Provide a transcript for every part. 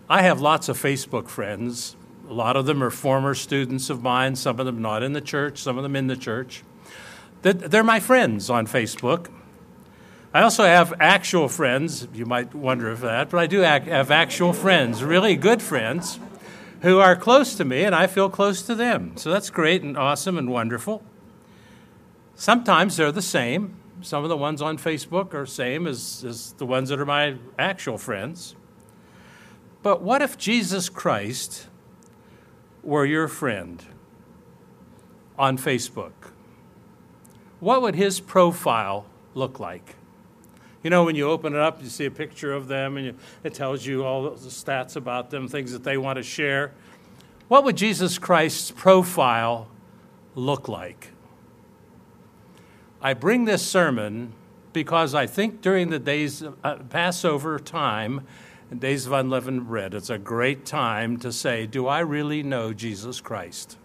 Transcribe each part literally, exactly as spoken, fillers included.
I have lots of Facebook friends. A lot of them are former students of mine, some of them not in the church, some of them in the church. They're my friends on Facebook. I also have actual friends. You might wonder if that, but I do have actual friends, really good friends, who are close to me, and I feel close to them. So that's great and awesome and wonderful. Sometimes they're the same. Some of the ones on Facebook are the same as, as the ones that are my actual friends. But what if Jesus Christ were your friend on Facebook? What would his profile look like? You know, when you open it up, you see a picture of them, and you, it tells you all the stats about them, things that they want to share. What would Jesus Christ's profile look like? I bring this sermon because I think during the days of uh, Passover time and days of unleavened bread, it's a great time to say, do I really know Jesus Christ?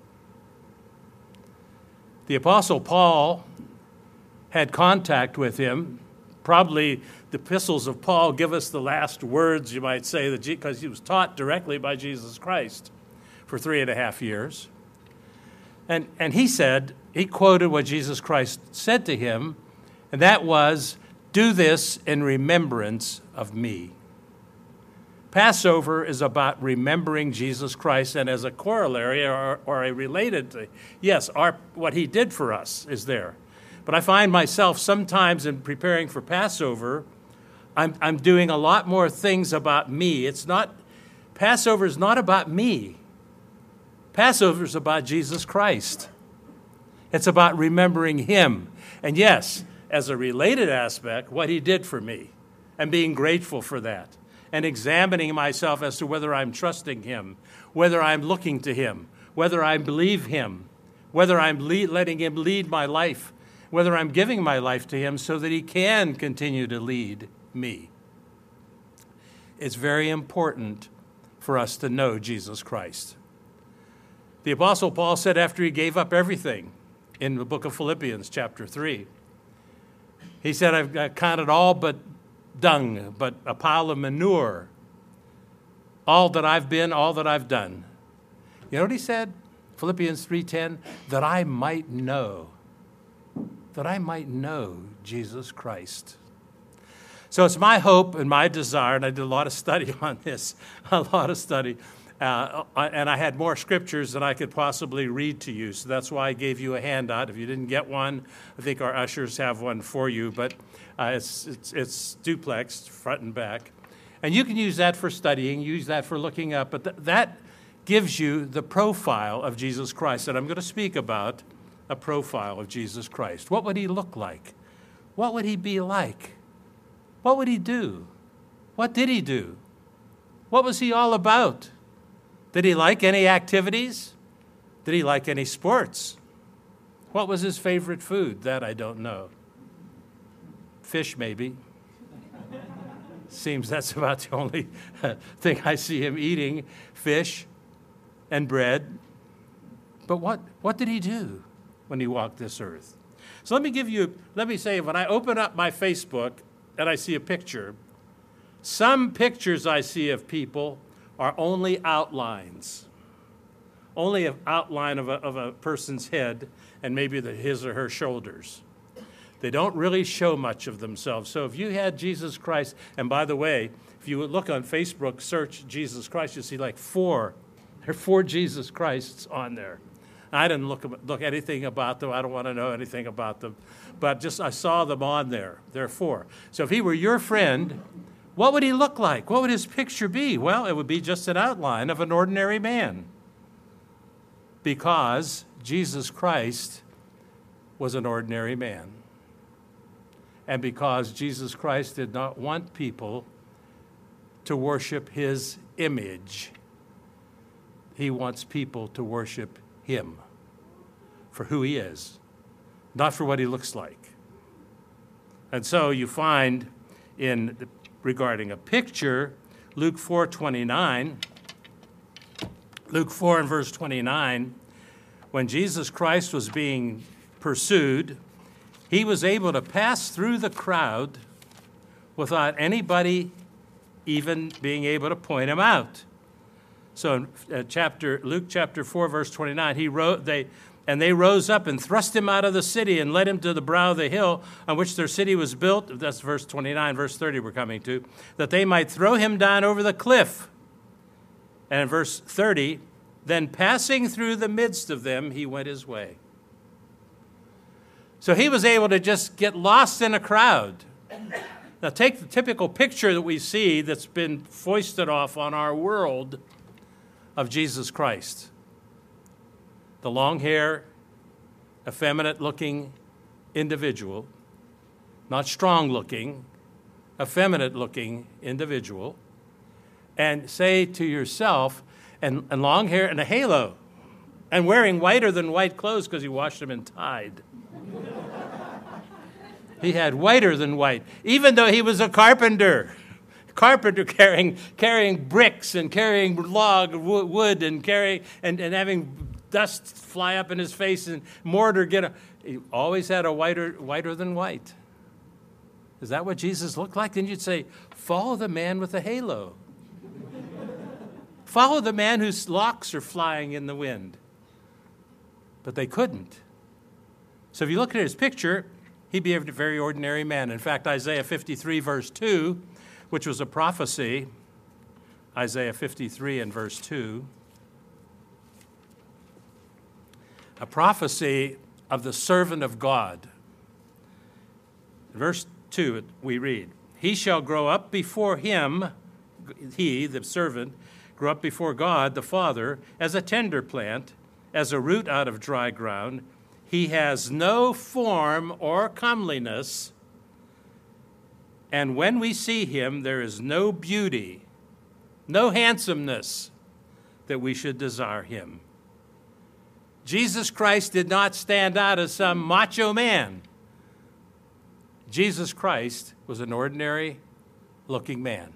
The Apostle Paul had contact with him. Probably the epistles of Paul give us the last words, you might say, because he was taught directly by Jesus Christ for three and a half years. And, and he said, he quoted what Jesus Christ said to him, and that was, do this in remembrance of me. Passover is about remembering Jesus Christ, and as a corollary or, or a related, to, yes, our, what he did for us is there. But I find myself sometimes in preparing for Passover, I'm, I'm doing a lot more things about me. It's not, Passover is not about me. Passover is about Jesus Christ. It's about remembering him. And yes, as a related aspect, what he did for me and being grateful for that and examining myself as to whether I'm trusting him, whether I'm looking to him, whether I believe him, whether I'm lead, letting him lead my life, whether I'm giving my life to him so that he can continue to lead me. It's very important for us to know Jesus Christ. The Apostle Paul said after he gave up everything in the book of Philippians chapter three, he said, I've counted all but dung, but a pile of manure, all that I've been, all that I've done. You know what he said? Philippians three ten, that I might know that I might know Jesus Christ. So it's my hope and my desire, and I did a lot of study on this, a lot of study, uh, and I had more scriptures than I could possibly read to you, so that's why I gave you a handout. If you didn't get one, I think our ushers have one for you, but uh, it's, it's, it's duplexed, front and back. And you can use that for studying, use that for looking up, but th- that gives you the profile of Jesus Christ that I'm going to speak about. A profile of Jesus Christ. What would he look like? What would he be like? What would he do? What did he do? What was he all about? Did he like any activities? Did he like any sports? What was his favorite food? That I don't know. Fish, maybe. Seems that's about the only thing I see him eating, fish and bread. But what, what did he do when he walked this earth? So let me give you, let me say, when I open up my Facebook and I see a picture, some pictures I see of people are only outlines, only an outline of a, of a person's head and maybe the, his or her shoulders. They don't really show much of themselves. So if you had Jesus Christ, and by the way, if you would look on Facebook, search Jesus Christ, you'll see like four, there are four Jesus Christs on there. I didn't look look anything about them. I don't want to know anything about them. But just I saw them on there. There are four. So if he were your friend, what would he look like? What would his picture be? Well, it would be just an outline of an ordinary man. Because Jesus Christ was an ordinary man. And because Jesus Christ did not want people to worship his image, he wants people to worship him for who he is, not for what he looks like. And so you find in the, regarding a picture, Luke four twenty-nine, Luke four and verse twenty-nine, when Jesus Christ was being pursued, he was able to pass through the crowd without anybody even being able to point him out. So in uh, chapter Luke chapter four, verse twenty-nine, he wrote, they, and they rose up and thrust him out of the city and led him to the brow of the hill on which their city was built. That's verse twenty-nine, verse thirty we're coming to, that they might throw him down over the cliff. And in verse thirty, then passing through the midst of them, he went his way. So he was able to just get lost in a crowd. Now take the typical picture that we see that's been foisted off on our world of Jesus Christ. The long hair, effeminate-looking individual, not strong-looking, effeminate-looking individual, and say to yourself, and, and long hair and a halo, and wearing whiter than white clothes because he washed them in Tide. He had whiter than white, even though he was a carpenter. Carpenter carrying carrying bricks and carrying log wood and carrying and, and having dust fly up in his face and mortar get a, he always had a whiter whiter than white. Is that what Jesus looked like? Then you'd say, follow the man with the halo. Follow the man whose locks are flying in the wind. But they couldn't. So if you look at his picture, he'd be a very ordinary man. In fact, Isaiah fifty-three, verse two, which was a prophecy, Isaiah fifty-three and verse two, a prophecy of the servant of God. In verse two, we read, he shall grow up before him, he, the servant, grow up before God, the Father, as a tender plant, as a root out of dry ground. He has no form or comeliness, and when we see him, there is no beauty, no handsomeness that we should desire him. Jesus Christ did not stand out as some macho man. Jesus Christ was an ordinary-looking man.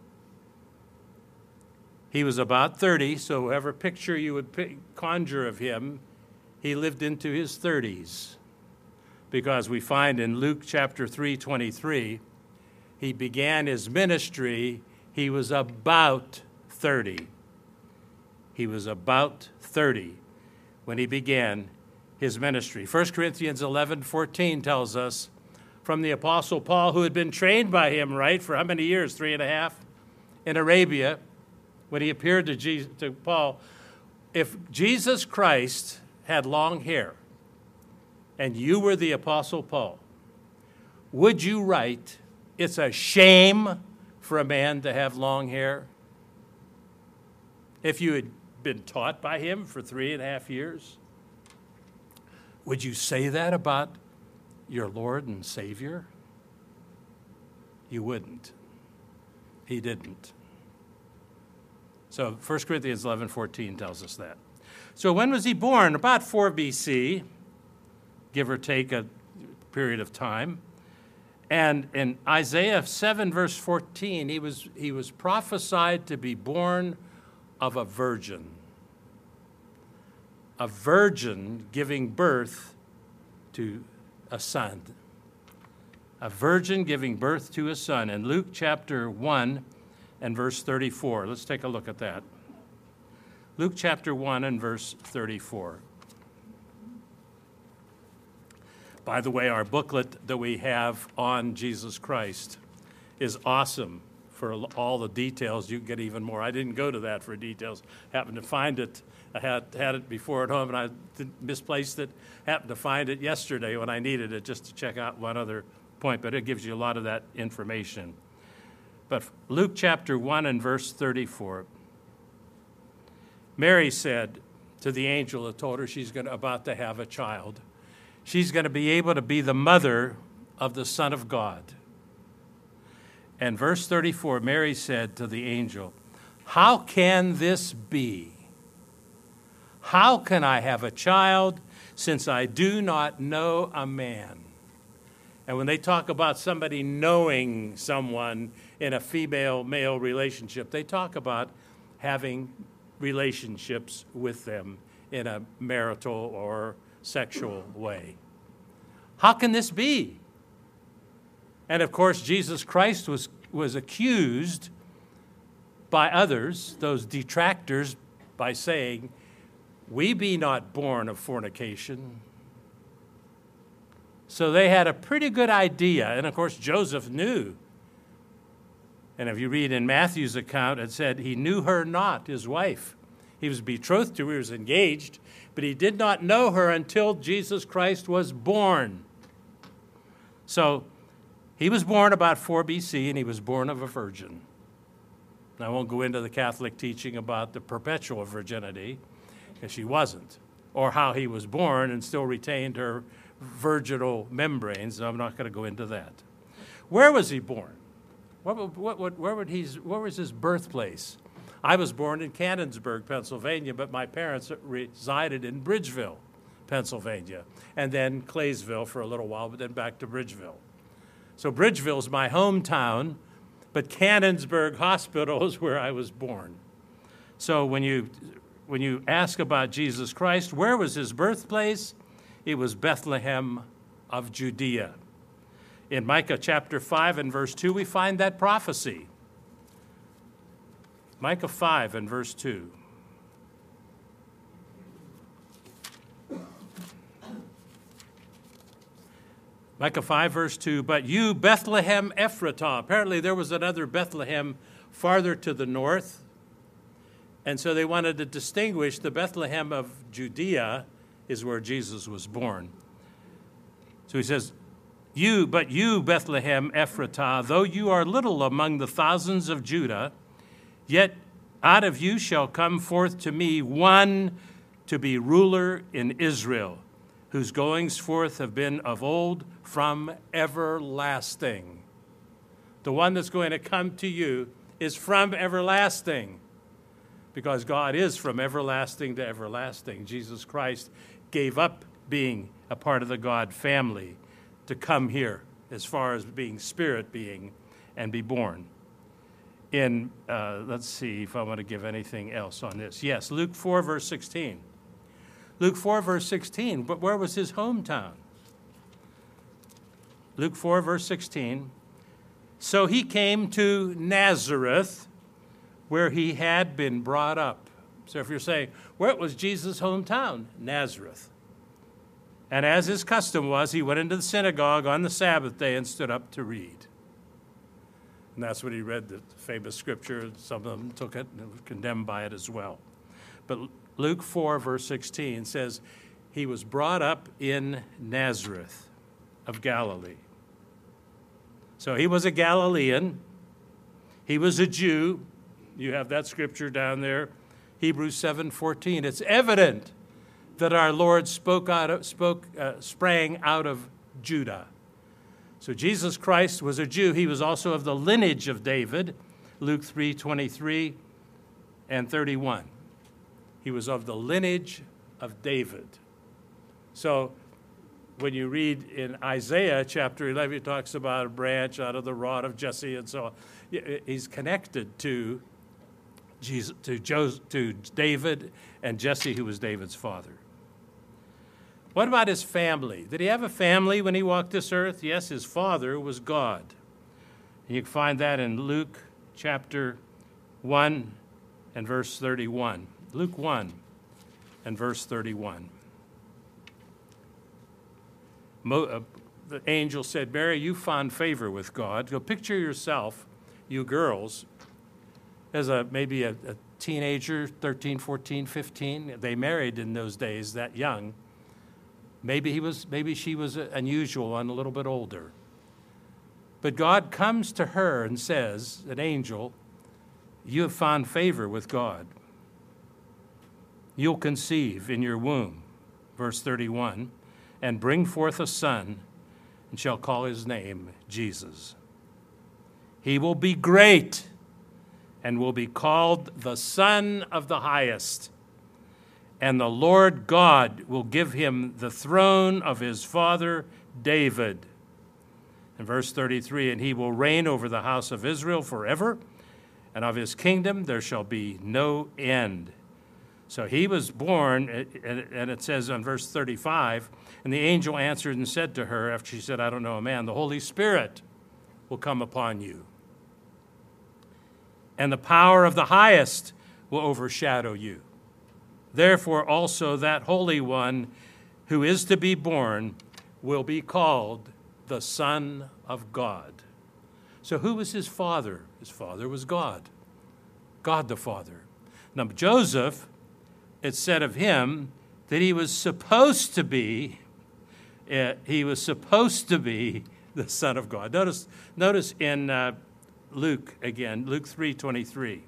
He was about thirty, so whatever picture you would conjure of him, he lived into his thirties. Because we find in Luke chapter three twenty-three, he began his ministry, he was about thirty. He was about thirty when he began his ministry. First Corinthians eleven fourteen tells us from the Apostle Paul, who had been trained by him, right, for how many years? Three and a half in Arabia, when he appeared to, Jesus, to Paul, if Jesus Christ had long hair and you were the Apostle Paul, would you write, it's a shame for a man to have long hair? If you had been taught by him for three and a half years, would you say that about your Lord and Savior? You wouldn't. He didn't. So First Corinthians eleven fourteen tells us that. So when was he born? About four B C, give or take a period of time. And in Isaiah seven, verse fourteen, he was, he was prophesied to be born of a virgin. A virgin giving birth to a son. A virgin giving birth to a son. In Luke chapter one and verse thirty-four, let's take a look at that. Luke chapter one and verse thirty-four. By the way, our booklet that we have on Jesus Christ is awesome for all the details. You can get even more. I didn't go to that for details. Happened to find it. I had had it before at home, and I misplaced it. Happened to find it yesterday when I needed it just to check out one other point, but it gives you a lot of that information. But Luke chapter one and verse thirty-four. Mary said to the angel that told her she's going to, about to have a child, she's going to be able to be the mother of the Son of God. And verse thirty-four, Mary said to the angel, how can this be? How can I have a child since I do not know a man? And when they talk about somebody knowing someone in a female-male relationship, they talk about having relationships with them in a marital or sexual way. How can this be? And of course, Jesus Christ was, was accused by others, those detractors, by saying, "We be not born of fornication." So they had a pretty good idea. And of course, Joseph knew. And if you read in Matthew's account, it said he knew her not, his wife. He was betrothed to her, he was engaged, but he did not know her until Jesus Christ was born. So he was born about four B C, and he was born of a virgin. I won't go into the Catholic teaching about the perpetual virginity, because she wasn't, or how he was born and still retained her virginal membranes. I'm not going to go into that. Where was he born? What, what, what, where, would he's, where was his birthplace? I was born in Cannonsburg, Pennsylvania, but my parents resided in Bridgeville, Pennsylvania, and then Claysville for a little while, but then back to Bridgeville. So Bridgeville is my hometown, but Cannonsburg Hospital is where I was born. So when you, when you ask about Jesus Christ, where was his birthplace? It was Bethlehem of Judea. In Micah chapter five and verse two, we find that prophecy. Micah five and verse two. Micah five, verse two, "But you, Bethlehem Ephratah," apparently there was another Bethlehem farther to the north, and so they wanted to distinguish the Bethlehem of Judea is where Jesus was born. So he says, "You, but you, Bethlehem Ephratah, though you are little among the thousands of Judah, yet out of you shall come forth to me one to be ruler in Israel, whose goings forth have been of old from everlasting." The one that's going to come to you is from everlasting, because God is from everlasting to everlasting. Jesus Christ gave up being a part of the God family to come here as far as being spirit being and be born. In, uh, let's see if I want to give anything else on this. Yes, Luke four, verse sixteen. Luke four, verse sixteen, but where was his hometown? Luke four, verse sixteen. "So he came to Nazareth, where he had been brought up." So if you're saying, where was Jesus' hometown? Nazareth. "And as his custom was, he went into the synagogue on the Sabbath day and stood up to read." And that's when he read the famous scripture. Some of them took it and were condemned by it as well. But Luke four, verse sixteen says, he was brought up in Nazareth of Galilee. So he was a Galilean. He was a Jew. You have that scripture down there, Hebrews seven fourteen. It's evident that our Lord spoke out of, spoke, uh, sprang out of Judah. So Jesus Christ was a Jew. He was also of the lineage of David, Luke three twenty-three and thirty-one. He was of the lineage of David. So when you read in Isaiah chapter eleven, it talks about a branch out of the rod of Jesse and so on. He's connected to Jesus, to, Joseph, to David and Jesse, who was David's father. What about his family? Did he have a family when he walked this earth? Yes, his father was God. And you can find that in Luke chapter one and verse thirty-one. Luke one and verse thirty-one. Mo, uh, the angel said, "Mary, you found favor with God." Go picture yourself, you girls, as a maybe a, a teenager, thirteen, fourteen, fifteen. They married in those days that young. Maybe he was, maybe she was unusual and a little bit older. But God comes to her and says, an angel, "You have found favor with God. You'll conceive in your womb," verse thirty-one, "and bring forth a son, and shall call his name Jesus. He will be great, and will be called the Son of the Highest. And the Lord God will give him the throne of his father David." In verse thirty-three, "And he will reign over the house of Israel forever, and of his kingdom there shall be no end." So he was born, and it says on verse thirty-five, "And the angel answered and said to her," after she said, "I don't know a man," "The Holy Spirit will come upon you." and the power of the highest will overshadow you. Therefore also that Holy One who is to be born will be called the Son of God. So who was his father? His father was God, God the Father. Now Joseph, it said of him that he was supposed to be, uh, he was supposed to be the Son of God. Notice, notice in uh, Luke again, Luke three twenty-three.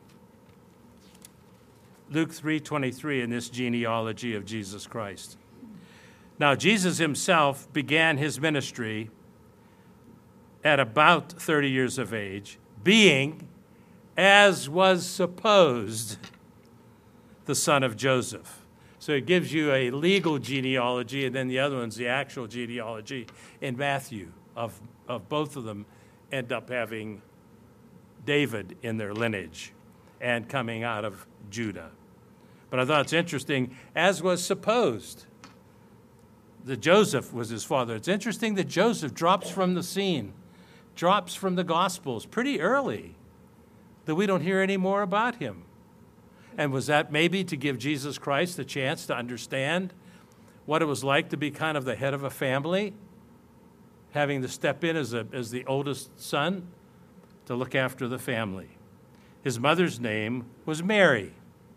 Luke three twenty-three in this genealogy of Jesus Christ. Now, Jesus himself began his ministry at about thirty years of age, being, as was supposed, the son of Joseph. So it gives you a legal genealogy, and then the other one's the actual genealogy in Matthew. Of, of both of them end up having David in their lineage and coming out of Judah. But I thought it's interesting, as was supposed, that Joseph was his father. It's interesting that Joseph drops from the scene, drops from the Gospels pretty early, that we don't hear any more about him. And was that maybe to give Jesus Christ a chance to understand what it was like to be kind of the head of a family, having to step in as, a, as the oldest son to look after the family? His mother's name was Mary.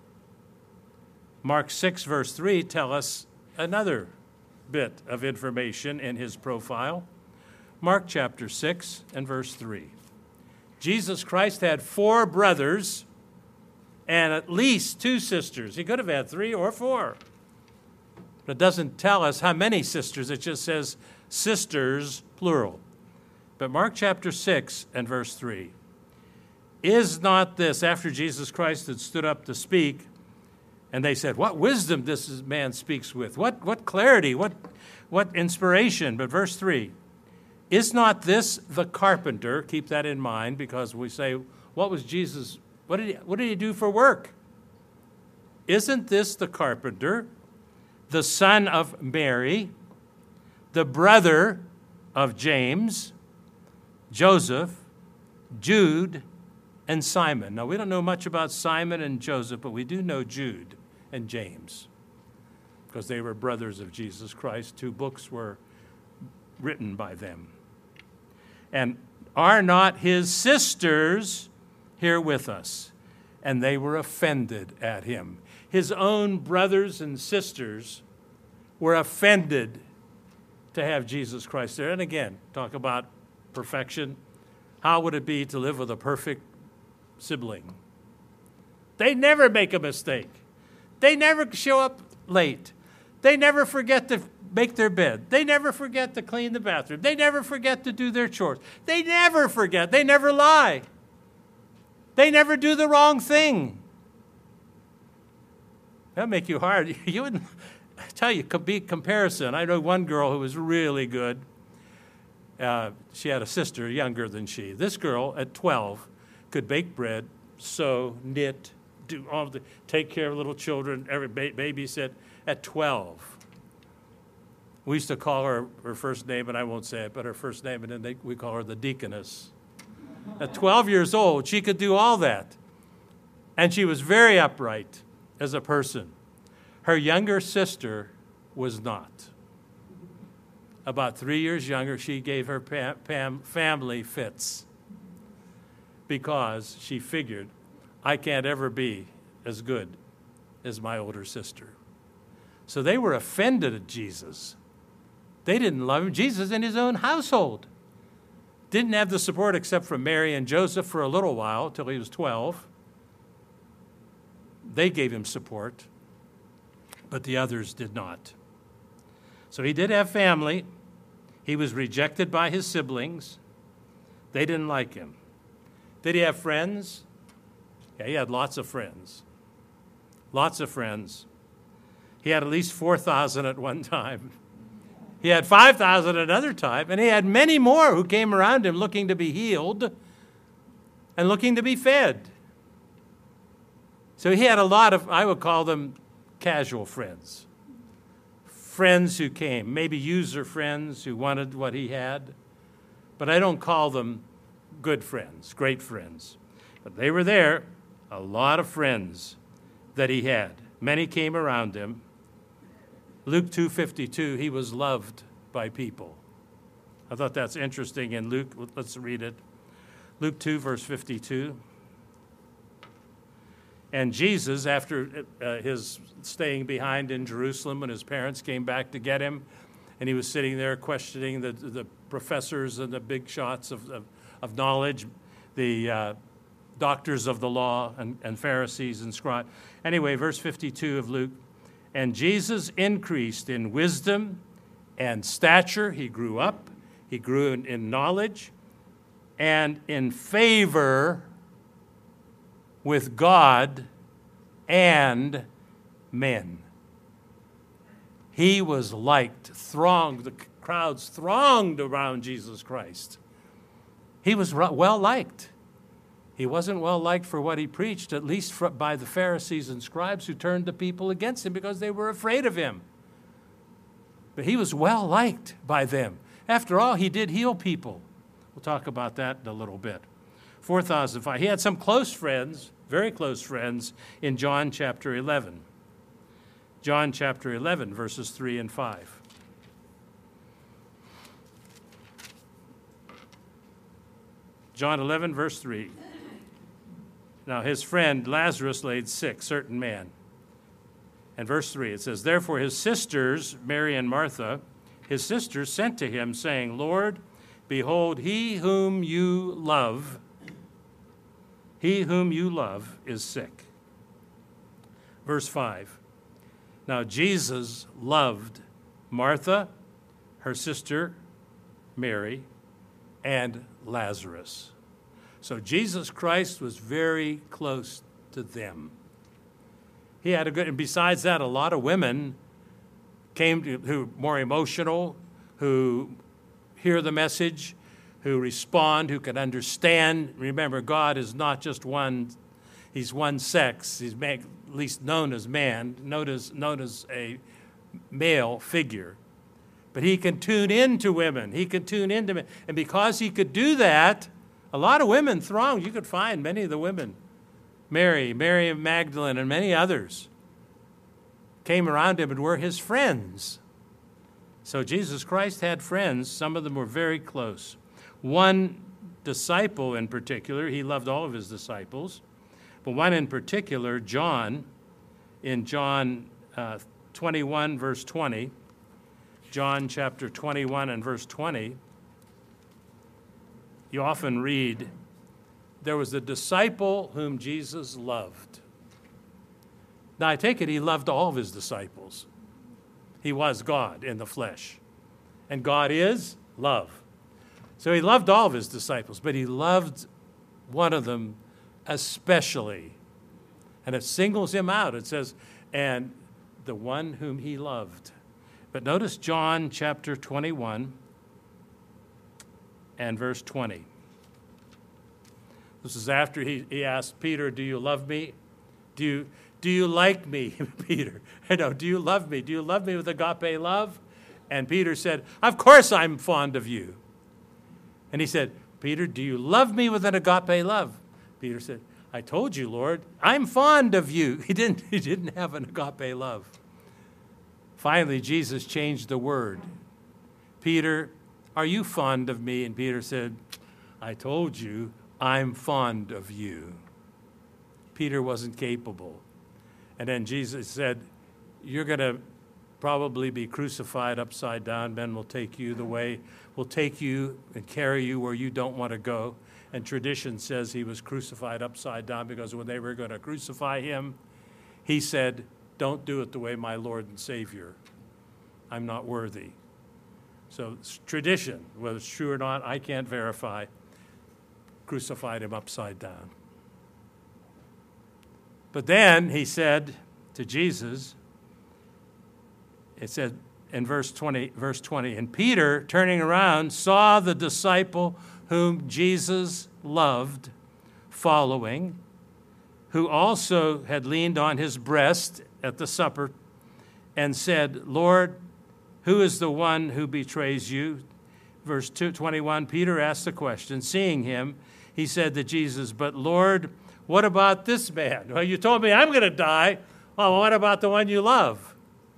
Mark six, verse three, tell us another bit of information in his profile. Mark chapter six and verse three. Jesus Christ had four brothers and at least two sisters. He could have had three or four. But it doesn't tell us how many sisters. It just says sisters, plural. But Mark chapter six and verse three. Is not this, after Jesus Christ had stood up to speak, and they said, what wisdom this man speaks with, what, what clarity, what, what inspiration. But verse three, is not this the carpenter? Keep that in mind, because we say, what was Jesus, what did he, what did he do for work? Isn't this the carpenter, the son of Mary, the brother of James, Joseph, Jude, and Simon? Now, we don't know much about Simon and Joseph, but we do know Jude and James, because they were brothers of Jesus Christ. Two books were written by them. And are not his sisters here with us? And they were offended at him. His own brothers and sisters were offended to have Jesus Christ there. And again, talk about perfection. How would it be to live with a perfect sibling? They never make a mistake. They never show up late. They never forget to make their bed. They never forget to clean the bathroom. They never forget to do their chores. They never forget. They never lie. They never do the wrong thing. That'll make you hard. You wouldn't, I tell you, be comparison. I know one girl who was really good. Uh, she had a sister younger than she. This girl at twelve could bake bread, sew, knit, do all the, take care of little children, every ba- babysit at twelve. We used to call her her first name, and I won't say it, but her first name, and then they, we call her the deaconess. At twelve years old, she could do all that. And she was very upright as a person. Her younger sister was not. About three years younger, she gave her pam, pam, family fits because she figured, I can't ever be as good as my older sister. So they were offended at Jesus. They didn't love him. Jesus in his own household didn't have the support except from Mary and Joseph for a little while, till he was twelve. They gave him support, but the others did not. So he did have family. He was rejected by his siblings. They didn't like him. Did he have friends? Yeah, he had lots of friends. Lots of friends. He had at least four thousand at one time. He had five thousand at another time, and he had many more who came around him looking to be healed and looking to be fed. So he had a lot of, I would call them casual friends. Friends who came, maybe user friends who wanted what he had, but I don't call them good friends, great friends. But they were there, a lot of friends that he had. Many came around him. Luke two fifty-two, he was loved by people. I thought that's interesting in Luke. Let's read it. Luke two, verse fifty-two. And Jesus, after uh, his staying behind in Jerusalem when his parents came back to get him, and he was sitting there questioning the, the professors and the big shots of, of, of knowledge, the uh, doctors of the law and, and Pharisees and scribes. Anyway, verse fifty-two of Luke, and Jesus increased in wisdom and stature. He grew up. He grew in, in knowledge and in favor with God and men. He was liked, thronged, the crowds thronged around Jesus Christ. He was well liked. He wasn't well liked for what he preached, at least for, by the Pharisees and scribes who turned the people against him because they were afraid of him. But he was well liked by them. After all, he did heal people. We'll talk about that in a little bit. four thousand five. He had some close friends, very close friends, in John chapter eleven. John chapter eleven, verses three and five. John eleven, verse three. Now his friend Lazarus laid sick, certain man. And verse three, it says, therefore his sisters, Mary and Martha, his sisters sent to him, saying, Lord, behold, he whom you love, he whom you love is sick. Verse five, now Jesus loved Martha, her sister Mary, and Lazarus. So Jesus Christ was very close to them. He had a good, and besides that, a lot of women came to, who are more emotional, who hear the message, who respond, who can understand. Remember, God is not just one, he's one sex. He's at least known as man, known as, known as a male figure. But he can tune into women. He can tune into men. And because he could do that, a lot of women thronged. You could find many of the women. Mary, Mary of Magdalene, and many others came around him and were his friends. So Jesus Christ had friends. Some of them were very close. One disciple in particular, he loved all of his disciples, but one in particular, John, in John uh, twenty-one, verse twenty, John chapter twenty-one and verse twenty, you often read, there was a disciple whom Jesus loved. Now, I take it he loved all of his disciples. He was God in the flesh. And God is love. So he loved all of his disciples, but he loved one of them especially. And it singles him out. It says, and the one whom he loved. But notice John chapter twenty-one and verse twenty. This is after he, he asked Peter, do you love me? Do you, do you like me, Peter? I know, do you love me? Do you love me with agape love? And Peter said, of course I'm fond of you. And he said, Peter, do you love me with an agape love? Peter said, I told you, Lord, I'm fond of you. He didn't, he didn't have an agape love. Finally, Jesus changed the word. Peter, are you fond of me? And Peter said, I told you, I'm fond of you. Peter wasn't capable. And then Jesus said, you're going to probably be crucified upside down. Men will take you the way, will take you and carry you where you don't want to go. And tradition says he was crucified upside down because when they were going to crucify him, he said, don't do it the way my Lord and Savior. I'm not worthy. So it's tradition, whether it's true or not, I can't verify, crucified him upside down. But then he said to Jesus, it said in verse twenty, verse twenty, and Peter, turning around, saw the disciple whom Jesus loved following, who also had leaned on his breast at the supper and said, Lord, who is the one who betrays you? Verse two twenty-one, Peter asked the question. Seeing him, he said to Jesus, "But Lord, what about this man? Well, you told me I'm going to die. Well, what about the one you love?"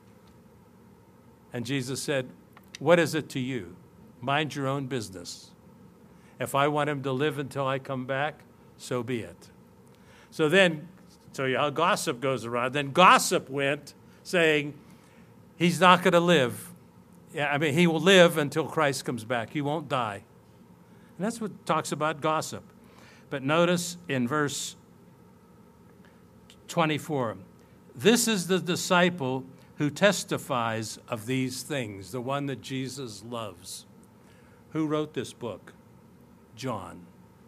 And Jesus said, "What is it to you? Mind your own business. If I want him to live until I come back, so be it." So then, so you how gossip goes around. Then gossip went saying, he's not going to live. Yeah, I mean, he will live until Christ comes back. He won't die. And that's what talks about gossip. But notice in verse twenty-four, this is the disciple who testifies of these things, the one that Jesus loves. Who wrote this book? John.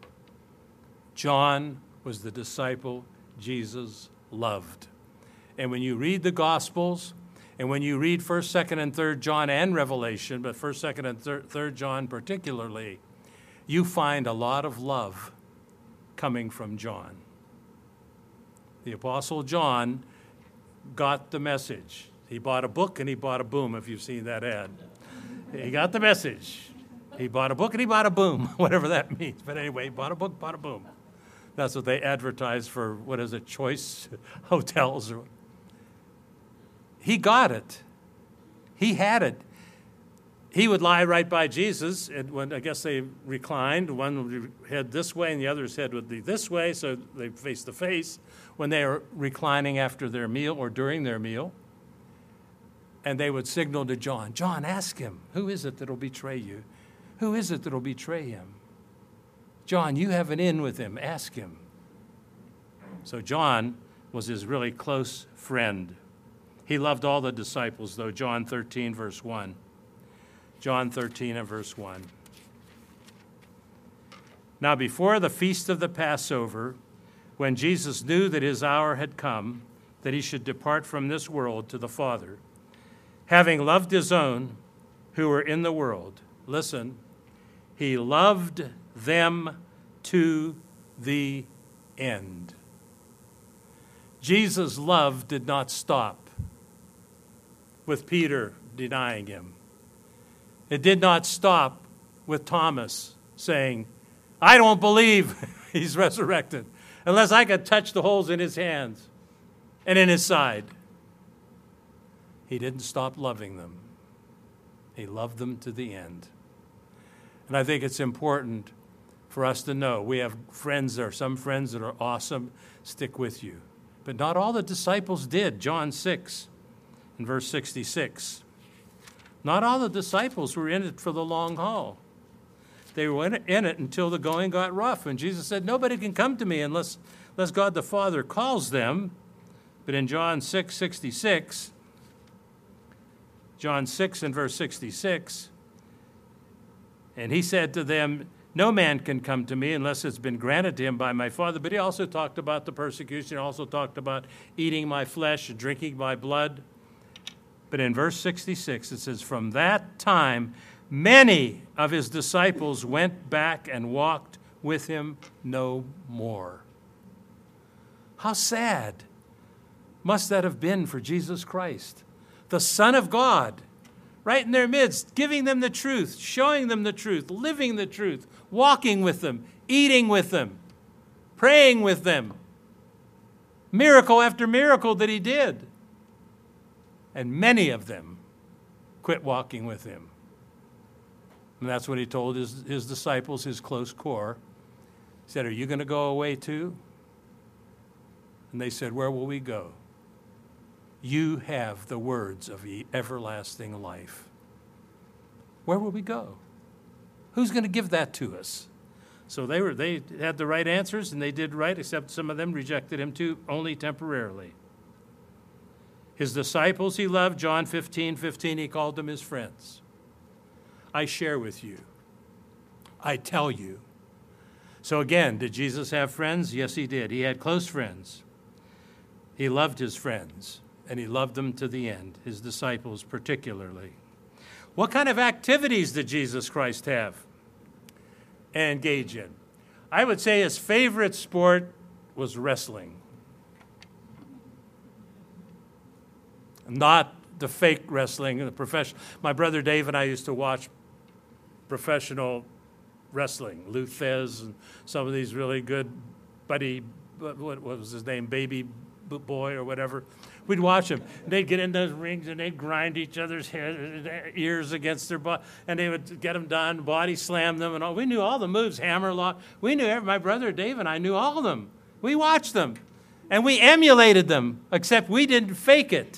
John was the disciple Jesus loved. And when you read the Gospels, and when you read first, second, and third John and Revelation, but first, second, and third John particularly, you find a lot of love coming from John. The Apostle John got the message. He bought a book and he bought a boom, if you've seen that ad. He got the message. He bought a book and he bought a boom, whatever that means. But anyway, he bought a book, bought a boom. That's what they advertise for, what is it, Choice Hotels. Or He got it. He had it. He would lie right by Jesus, and when I guess they reclined, one would head this way and the other's head would be this way, so they face to face when they were reclining after their meal or during their meal. And they would signal to John, "John, ask him, who is it that will betray you? Who is it that will betray him? John, you have an in with him. Ask him." So John was his really close friend. He loved all the disciples, though. John thirteen, verse one. John thirteen and verse one. Now, before the feast of the Passover, when Jesus knew that his hour had come, that he should depart from this world to the Father, having loved his own who were in the world, listen, he loved them to the end. Jesus' love did not stop with Peter denying him. It did not stop with Thomas saying, "I don't believe he's resurrected unless I could touch the holes in his hands and in his side." He didn't stop loving them. He loved them to the end. And I think it's important for us to know we have friends, there are some friends that are awesome, stick with you. But not all the disciples did. John six and verse sixty-six. Not all the disciples were in it for the long haul. They were in it until the going got rough. And Jesus said, "Nobody can come to me unless, unless God the Father calls them." But in John six sixty-six, John six and verse sixty-six, and he said to them, "No man can come to me unless it's been granted to him by my Father." But he also talked about the persecution, he also talked about eating my flesh and drinking my blood. But in verse sixty-six, it says, "From that time, many of his disciples went back and walked with him no more." How sad must that have been for Jesus Christ, the Son of God, right in their midst, giving them the truth, showing them the truth, living the truth, walking with them, eating with them, praying with them. Miracle after miracle that he did. And many of them quit walking with him. And that's what he told his, his disciples, his close core. He said, "Are you going to go away too?" And they said, "Where will we go? You have the words of everlasting life." Where will we go? Who's going to give that to us? So they were they had the right answers, and they did right, except some of them rejected him too, only temporarily. His disciples he loved, John fifteen fifteen, he called them his friends. I share with you. I tell you. So again, did Jesus have friends? Yes, he did. He had close friends. He loved his friends, and he loved them to the end, his disciples particularly. What kind of activities did Jesus Christ have and engage in? I would say his favorite sport was wrestling. Not the fake wrestling, the professional. My brother Dave and I used to watch professional wrestling. Lou Thez and some of these really good Buddy, what, what was his name, Baby Boy or whatever. We'd watch them. They'd get in those rings and they'd grind each other's head, ears against their body, and they would get them done, body slam them, and all. We knew all the moves, hammerlock. We knew every, my brother Dave and I knew all of them. We watched them, and we emulated them, except we didn't fake it.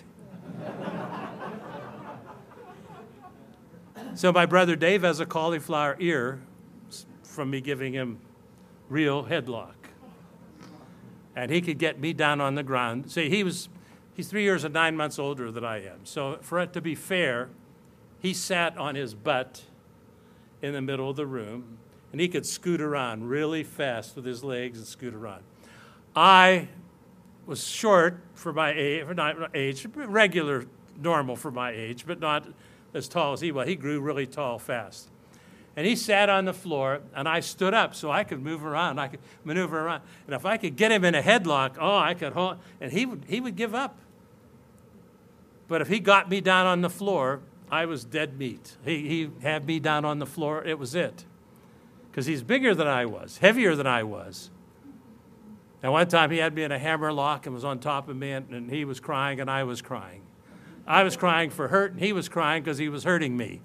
So my brother Dave has a cauliflower ear from me giving him real headlock. And he could get me down on the ground. See, he was, he's three years and nine months older than I am. So for it to be fair, he sat on his butt in the middle of the room, and he could scoot around really fast with his legs and scoot around. I was short for my age, for not age, regular, normal for my age, but not as tall as he was. He grew really tall fast. And he sat on the floor, and I stood up so I could move around. I could maneuver around. And if I could get him in a headlock, oh, I could hold, and he would, he would give up. But if he got me down on the floor, I was dead meat. He, he had me down on the floor. It was it. Because he's bigger than I was, heavier than I was. And one time he had me in a hammerlock and was on top of me, and, and he was crying, and I was crying. I was crying for hurt, and he was crying because he was hurting me.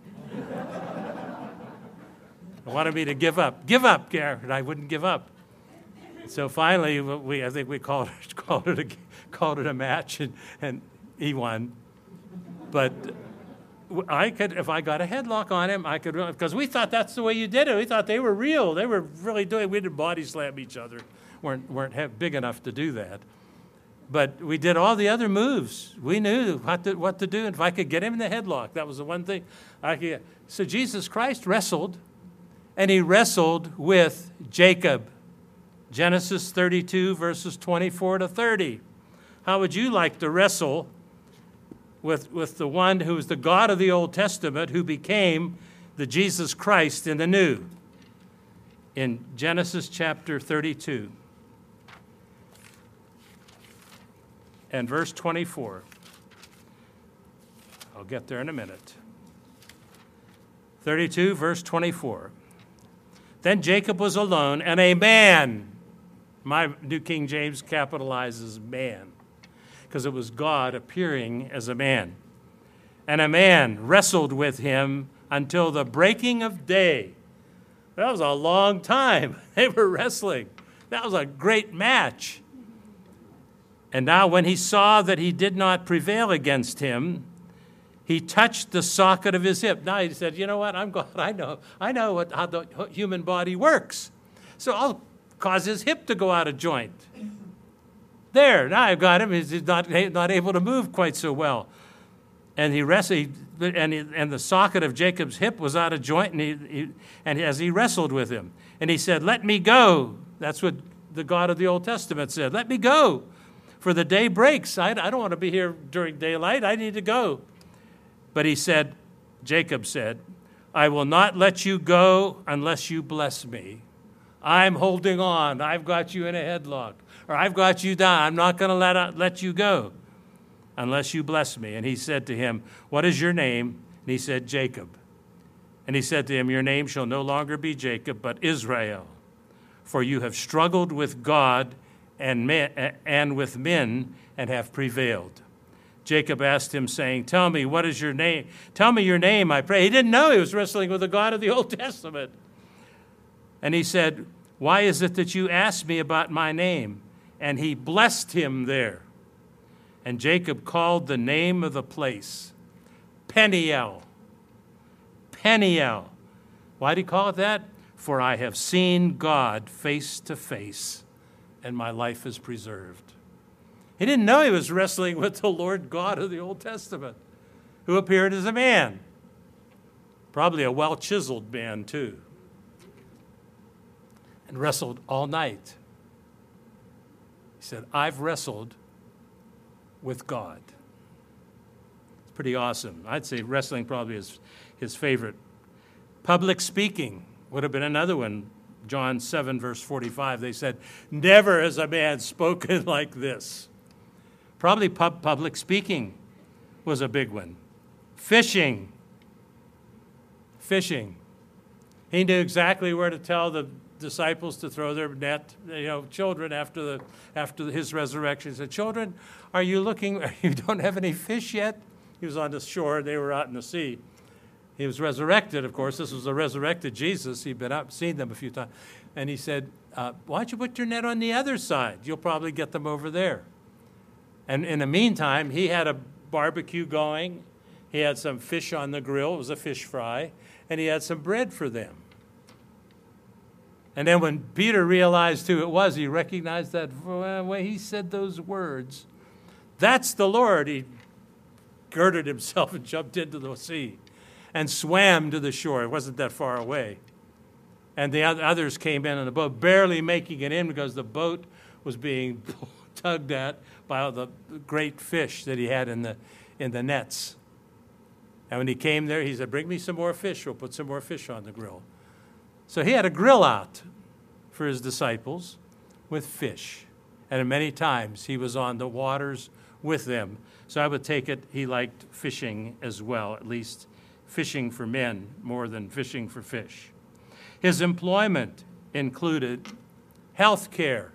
Wanted me to give up. Give up, Garrett. And I wouldn't give up. So finally, we I think we called it, called it, a, called it a match, and, and he won. But I could, if I got a headlock on him, I could, because we thought that's the way you did it. We thought they were real. They were really doing, we didn't body slam each other. weren't, weren't big enough to do that. But we did all the other moves. We knew what to, what to do. And if I could get him in the headlock, that was the one thing I could. So Jesus Christ wrestled. And he wrestled with Jacob. Genesis thirty-two, verses twenty-four to thirty. How would you like to wrestle with, with the one who is the God of the Old Testament, who became the Jesus Christ in the New? In Genesis chapter thirty-two and verse twenty-four. I'll get there in a minute. thirty-two, verse twenty-four. Then Jacob was alone, and a man, my New King James capitalizes man, because it was God appearing as a man. And a man wrestled with him until the breaking of day. That was a long time. They were wrestling. That was a great match. And now when he saw that he did not prevail against him, he touched the socket of his hip. Now he said, you know what, I'm God. I know, I know what, how the human body works. So I'll cause his hip to go out of joint. There, now I've got him. He's not, not able to move quite so well. And he wrestled, and, he, and the socket of Jacob's hip was out of joint, and, he, he, and as he wrestled with him. And he said, let me go. That's what the God of the Old Testament said. Let me go, for the day breaks. I, I don't want to be here during daylight. I need to go. But he said, Jacob said, I will not let you go unless you bless me. I'm holding on. I've got you in a headlock. Or I've got you down. I'm not going to let, let you go unless you bless me. And he said to him, what is your name? And he said, Jacob. And he said to him, your name shall no longer be Jacob, but Israel. For you have struggled with God and, men, and with men and have prevailed. Jacob asked him, saying, tell me, what is your name? Tell me your name, I pray. He didn't know he was wrestling with the God of the Old Testament. And he said, why is it that you ask me about my name? And he blessed him there. And Jacob called the name of the place Peniel. Peniel. Why did he call it that? For I have seen God face to face, and my life is preserved. He didn't know he was wrestling with the Lord God of the Old Testament, who appeared as a man. Probably a well-chiseled man, too. And wrestled all night. He said, I've wrestled with God. It's pretty awesome. I'd say wrestling probably is his favorite. Public speaking would have been another one. John seven, verse forty-five, they said, never has a man spoken like this. Probably pub- public speaking was a big one. Fishing. Fishing. He knew exactly where to tell the disciples to throw their net, you know, children after the after his resurrection. He said, "Children, are you looking, you don't have any fish yet?" He was on the shore, they were out in the sea. He was resurrected, of course. This was a resurrected Jesus. He'd been up, seen them a few times. And he said, uh, why don't you put your net on the other side? You'll probably get them over there. And in the meantime, he had a barbecue going. He had some fish on the grill. It was a fish fry. And he had some bread for them. And then when Peter realized who it was, he recognized that way he said those words. That's the Lord. He girded himself and jumped into the sea and swam to the shore. It wasn't that far away. And the others came in on the boat, barely making it in because the boat was being tugged at by the great fish that he had in the in the nets. And when he came there, he said, bring me some more fish. We'll put some more fish on the grill. So he had a grill out for his disciples with fish. And many times he was on the waters with them. So I would take it he liked fishing as well, at least fishing for men more than fishing for fish. His employment included health care.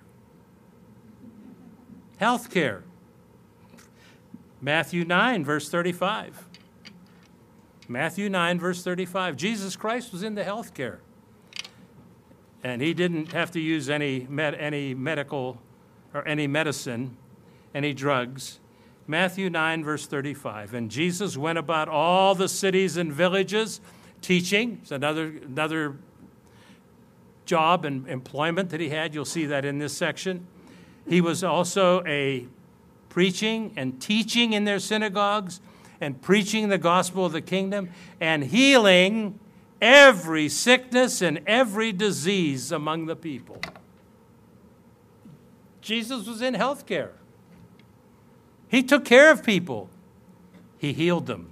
Health care. Matthew nine, verse thirty-five. Matthew nine, verse thirty-five. Jesus Christ was into health care. And he didn't have to use any med- any medical or any medicine, any drugs. Matthew nine, verse thirty-five. And Jesus went about all the cities and villages teaching. It's another, another job and employment that he had. You'll see that in this section. He was also a preaching and teaching in their synagogues and preaching the gospel of the kingdom and healing every sickness and every disease among the people. Jesus was in health care. He took care of people. He healed them.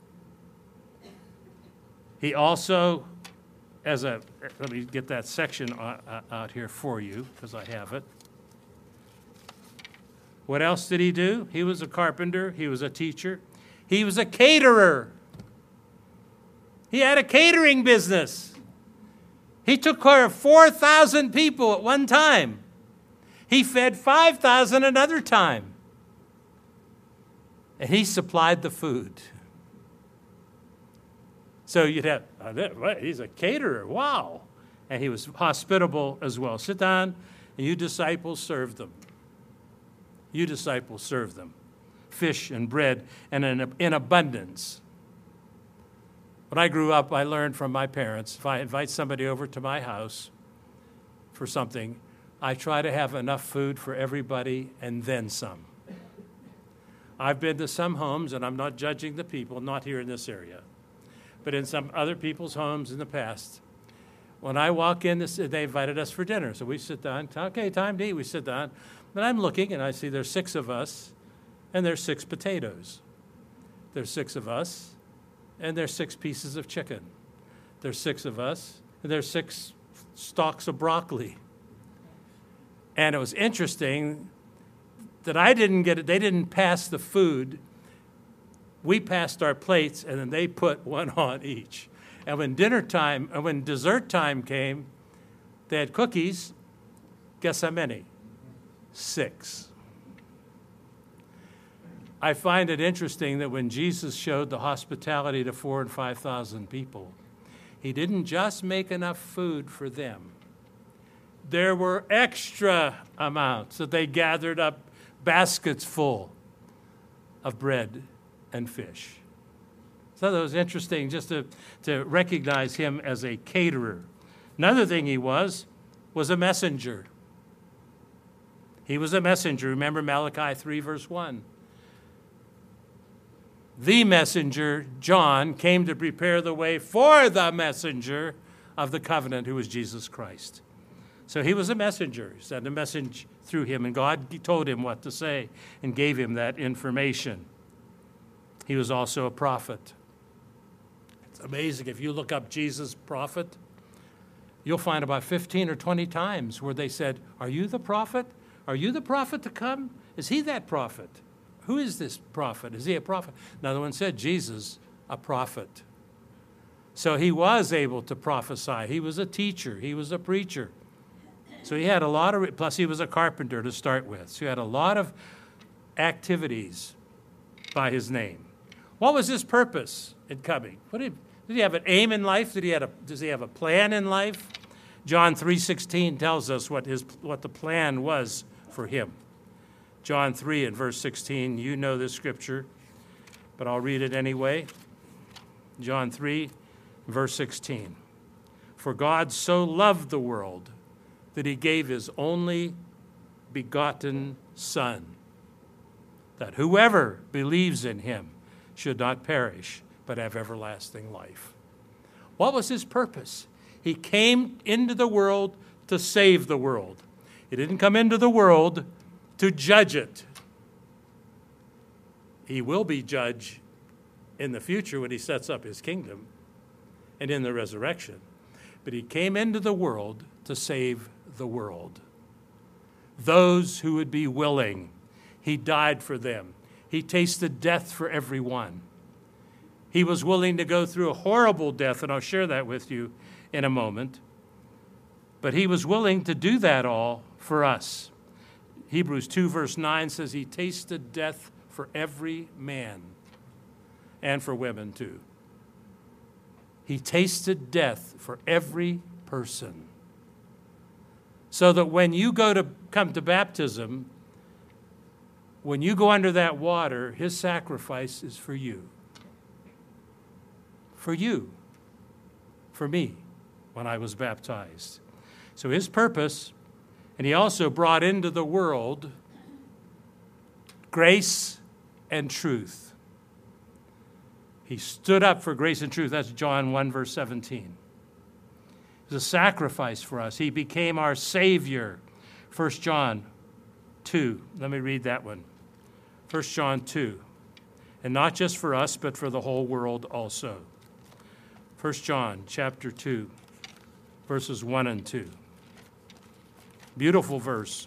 He also, as a, let me get that section out here for you because I have it. What else did he do? He was a carpenter. He was a teacher. He was a caterer. He had a catering business. He took care of four thousand people at one time. He fed five thousand another time. And he supplied the food. So you'd have, he's a caterer, wow. And he was hospitable as well. Sit down, and you disciples serve them. You disciples serve them. Fish and bread, and in, in abundance. When I grew up, I learned from my parents, if I invite somebody over to my house for something, I try to have enough food for everybody and then some. I've been to some homes, and I'm not judging the people, not here in this area, but in some other people's homes in the past. When I walk in, this, they invited us for dinner. So we sit down. Okay, time to eat. We sit down. But I'm looking, and I see there's six of us, and there's six potatoes. There's six of us, and there's six pieces of chicken. There's six of us, and there's six stalks of broccoli. And it was interesting that I didn't get it. They didn't pass the food. We passed our plates, and then they put one on each. And when dinner time, and when dessert time came, they had cookies. Guess how many? Six. I find it interesting that when Jesus showed the hospitality to four and five thousand people, he didn't just make enough food for them. There were extra amounts that they gathered up, baskets full of bread and fish. So that was interesting just to, to recognize him as a caterer. Another thing he was, was a messenger. He was a messenger. Remember Malachi three, verse one. The messenger, John, came to prepare the way for the messenger of the covenant, who was Jesus Christ. So he was a messenger. He sent a message through him, and God told him what to say and gave him that information. He was also a prophet. It's amazing. If you look up Jesus, prophet, you'll find about fifteen or twenty times where they said, are you the prophet? Are you the prophet to come? Is he that prophet? Who is this prophet? Is he a prophet? Another one said, Jesus, a prophet. So he was able to prophesy. He was a teacher. He was a preacher. So he had a lot of, plus he was a carpenter to start with. So he had a lot of activities by his name. What was his purpose in coming? What did, did he have an aim in life? Did he have a, does he have a plan in life? John three sixteen tells us what his what the plan was for him. John three and verse sixteen, you know this scripture, but I'll read it anyway. John three, verse sixteen. For God so loved the world that he gave his only begotten Son, that whoever believes in him should not perish, but have everlasting life. What was his purpose? He came into the world to save the world. He didn't come into the world to judge it. He will be judge in the future when he sets up his kingdom and in the resurrection. But he came into the world to save the world. Those who would be willing. He died for them. He tasted death for everyone. He was willing to go through a horrible death, and I'll share that with you in a moment. But he was willing to do that all for us. Hebrews two verse nine says he tasted death for every man and for women too. He tasted death for every person. So that when you go to come to baptism, when you go under that water, his sacrifice is for you. For you. For me, when I was baptized. So his purpose, and he also brought into the world grace and truth. He stood up for grace and truth. That's John one, verse seventeen. It was a sacrifice for us. He became our Savior. First John two. Let me read that one. First John two. And not just for us, but for the whole world also. First John chapter two, verses one and two. Beautiful verse.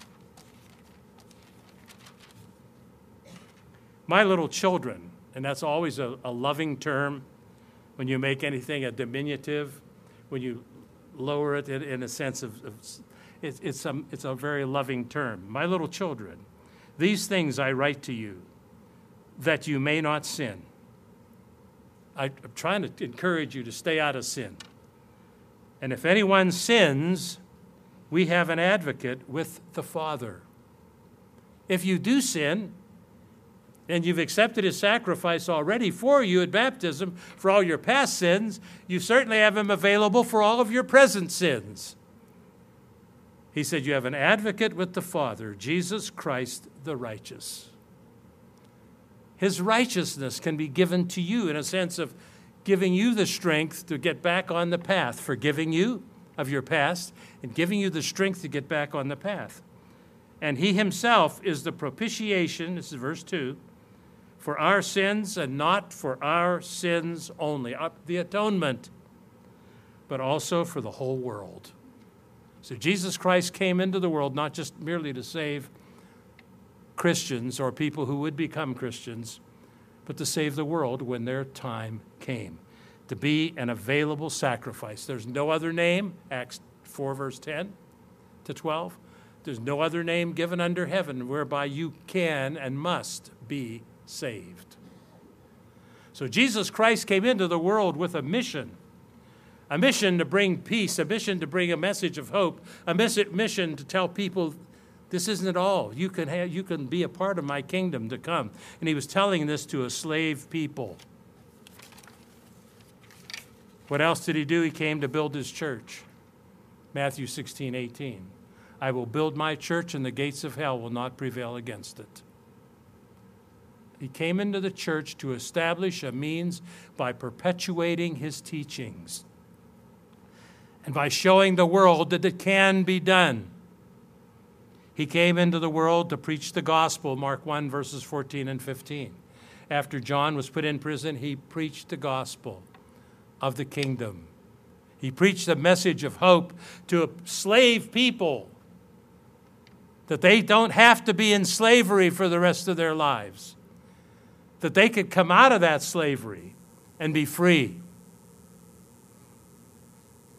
My little children, and that's always a, a loving term when you make anything a diminutive, when you lower it in, in a sense of, of it, it's, a, it's a very loving term. My little children, these things I write to you, that you may not sin. I, I'm trying to encourage you to stay out of sin. And if anyone sins, we have an advocate with the Father. If you do sin, and you've accepted his sacrifice already for you at baptism for all your past sins, you certainly have him available for all of your present sins. He said, you have an advocate with the Father, Jesus Christ the righteous. His righteousness can be given to you in a sense of giving you the strength to get back on the path, forgiving you of your past, and giving you the strength to get back on the path. And he himself is the propitiation, this is verse two, for our sins, and not for our sins only, the atonement, but also for the whole world. So Jesus Christ came into the world not just merely to save Christians or people who would become Christians, but to save the world when their time came, to be an available sacrifice. There's no other name, Acts four, verse ten to twelve. There's no other name given under heaven whereby you can and must be saved. So Jesus Christ came into the world with a mission, a mission to bring peace, a mission to bring a message of hope, a mission to tell people this isn't it all. You can have, you can be a part of my kingdom to come. And he was telling this to a slave people. What else did he do? He came to build his church. Matthew sixteen, eighteen. I will build my church and the gates of hell will not prevail against it. He came into the church to establish a means by perpetuating his teachings and by showing the world that it can be done. He came into the world to preach the gospel, Mark one, verses fourteen and fifteen. After John was put in prison, he preached the gospel of the kingdom. He preached the message of hope to a slave people, that they don't have to be in slavery for the rest of their lives, that they could come out of that slavery and be free.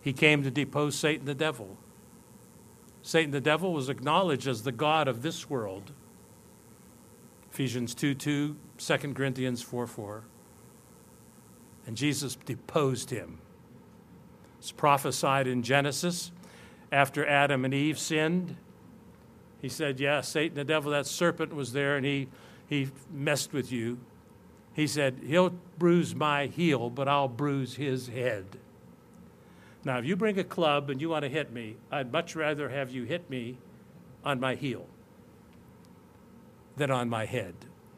He came to depose Satan the devil. Satan the devil was acknowledged as the god of this world. Ephesians two two, Second Corinthians four four. And Jesus deposed him. It's prophesied in Genesis after Adam and Eve sinned. He said, yeah, Satan the devil, that serpent was there, and he, he messed with you. He said, he'll bruise my heel, but I'll bruise his head. Now, if you bring a club and you want to hit me, I'd much rather have you hit me on my heel than on my head.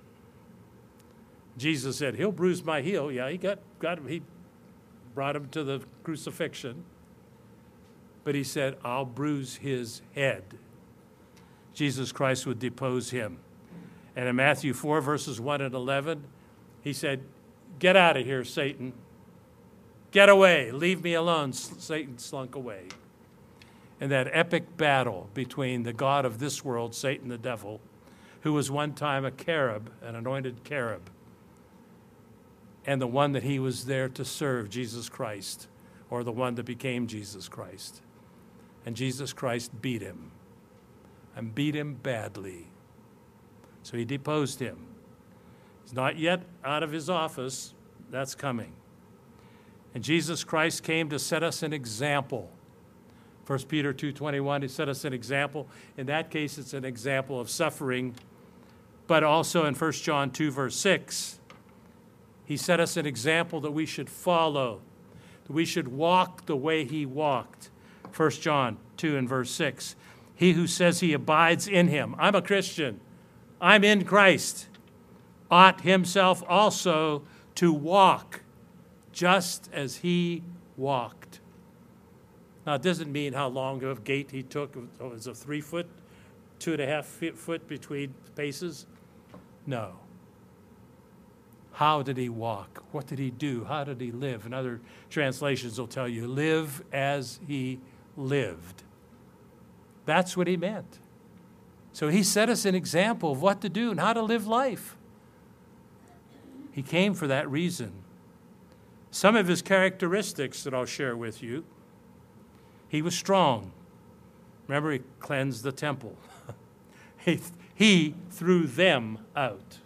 Jesus said, he'll bruise my heel. Yeah, he got, got him. He brought him to the crucifixion. But he said, I'll bruise his head. Jesus Christ would depose him. And in Matthew four, verses one and eleven, he said, get out of here, Satan. Get away. Leave me alone. Satan slunk away. In that epic battle between the god of this world, Satan the devil, who was one time a cherub, an anointed cherub, and the one that he was there to serve, Jesus Christ, or the one that became Jesus Christ. And Jesus Christ beat him, and beat him badly. So he deposed him. He's not yet out of his office. That's coming. And Jesus Christ came to set us an example. First Peter two twenty-one, he set us an example. In that case, it's an example of suffering. But also in First John two, verse six, he set us an example that we should follow, that we should walk the way he walked. First John two and verse six, he who says he abides in him, I'm a Christian, I'm in Christ, ought himself also to walk just as he walked. Now, it doesn't mean how long of a gait he took. It was a three foot, two and a half foot between paces. No. How did he walk? What did he do? How did he live? And other translations will tell you, live as he lived. That's what he meant. So he set us an example of what to do and how to live life. He came for that reason. Some of his characteristics that I'll share with you. He was strong. Remember, he cleansed the temple. he, he threw them out.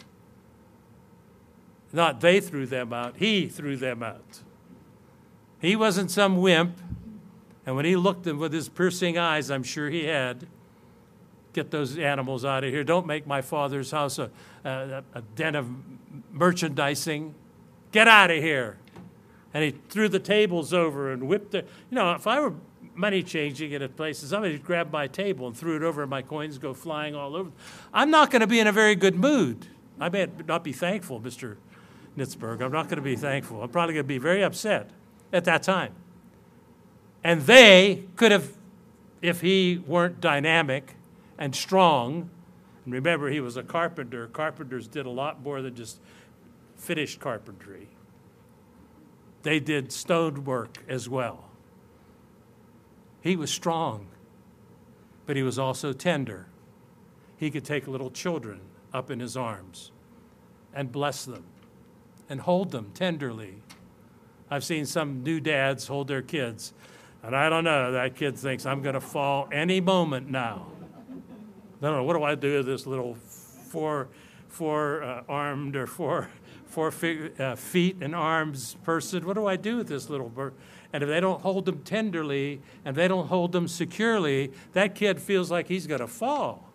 Not they threw them out. He threw them out. He wasn't some wimp. And when he looked at them with his piercing eyes, I'm sure he had, get those animals out of here. Don't make my father's house a, a, a den of merchandising. Get out of here. And he threw the tables over and whipped it. You know, if I were money changing at a place, somebody grabbed my table and threw it over and my coins go flying all over. I'm not going to be in a very good mood. I may not be thankful, Mister Nitzberg. I'm not going to be thankful. I'm probably going to be very upset at that time. And they could have, if he weren't dynamic and strong, and remember he was a carpenter. Carpenters did a lot more than just finished carpentry. They did stonework as well. He was strong, but he was also tender. He could take little children up in his arms and bless them and hold them tenderly. I've seen some new dads hold their kids, and I don't know, that kid thinks, I'm going to fall any moment now. I don't know, what do I do with this little four, four uh, armed or four, four fig- uh, feet and arms person? What do I do with this little bird? And if they don't hold them tenderly and they don't hold them securely, that kid feels like he's going to fall.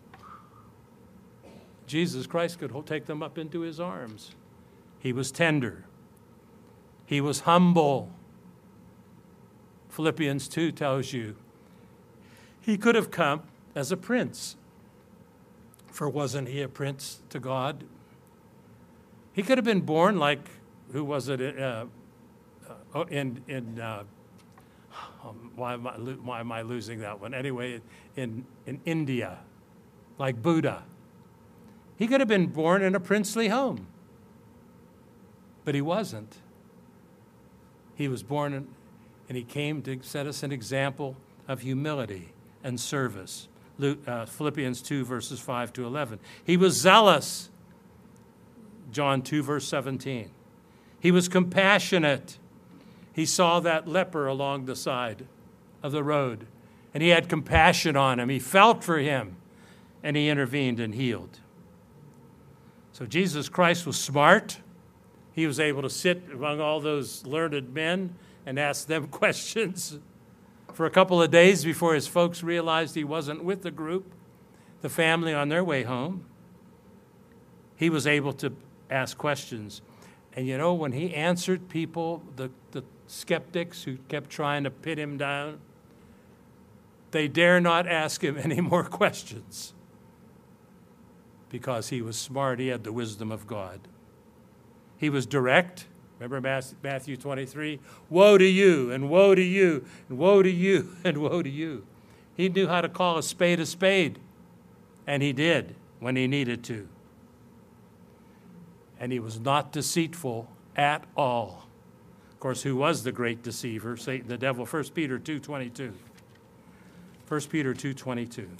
Jesus Christ could take them up into his arms. He was tender. He was humble. Philippians two tells you he could have come as a prince. For wasn't he a prince to God? He could have been born like, who was it, uh, uh, in, in uh, um, why, am I, why am I losing that one? Anyway, in, in India, like Buddha. He could have been born in a princely home, but he wasn't. He was born in, and he came to set us an example of humility and service. Luke, uh, Philippians two, verses five to eleven. He was zealous. John two, verse seventeen. He was compassionate. He saw that leper along the side of the road, and he had compassion on him. He felt for him, and he intervened and healed. So Jesus Christ was smart. He was able to sit among all those learned men and ask them questions for a couple of days before his folks realized he wasn't with the group, the family on their way home. He was able to ask questions. And you know, when he answered people, the, the skeptics who kept trying to pin him down, they dare not ask him any more questions because he was smart. He had the wisdom of God. He was direct. Remember Matthew twenty-three? Woe to you, and woe to you, and woe to you, and woe to you. He knew how to call a spade a spade, and he did when he needed to. And he was not deceitful at all. Of course, who was the great deceiver? Satan, the devil. First Peter two twenty-two. First Peter two twenty-two.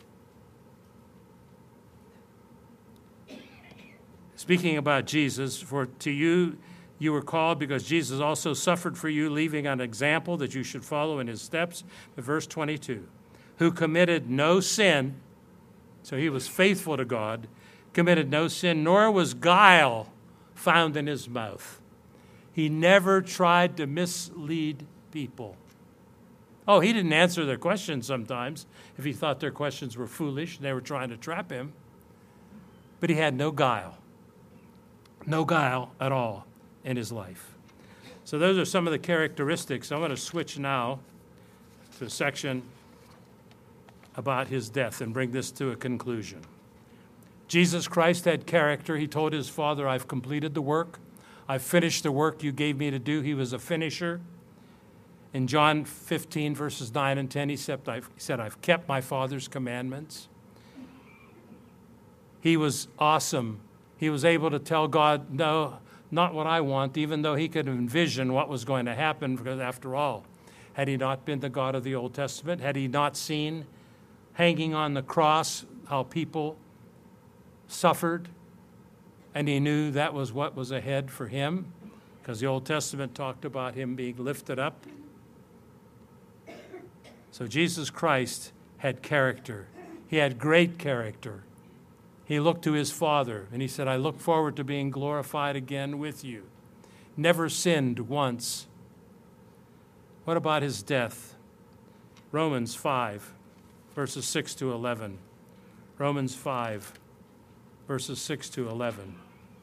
Speaking about Jesus, for to you you were called because Jesus also suffered for you, leaving an example that you should follow in his steps. But verse twenty-two, who committed no sin, so he was faithful to God, committed no sin, nor was guile found in his mouth. He never tried to mislead people. Oh, he didn't answer their questions sometimes if he thought their questions were foolish and they were trying to trap him. But he had no guile. No guile at all in his life. So those are some of the characteristics. I'm going to switch now to a section about his death and bring this to a conclusion. Jesus Christ had character. He told his Father, I've completed the work. I've finished the work you gave me to do. He was a finisher. In John fifteen, verses nine and ten, he said, I've kept my Father's commandments. He was awesome. He was able to tell God, no, not what I want, even though he could envision what was going to happen, because after all, had he not been the God of the Old Testament, had he not seen hanging on the cross how people suffered, and he knew that was what was ahead for him, because the Old Testament talked about him being lifted up. So Jesus Christ had character. He had great character. He looked to his Father, and he said, I look forward to being glorified again with you. Never sinned once. What about his death? Romans five, verses six to eleven. Romans five, verses six to eleven.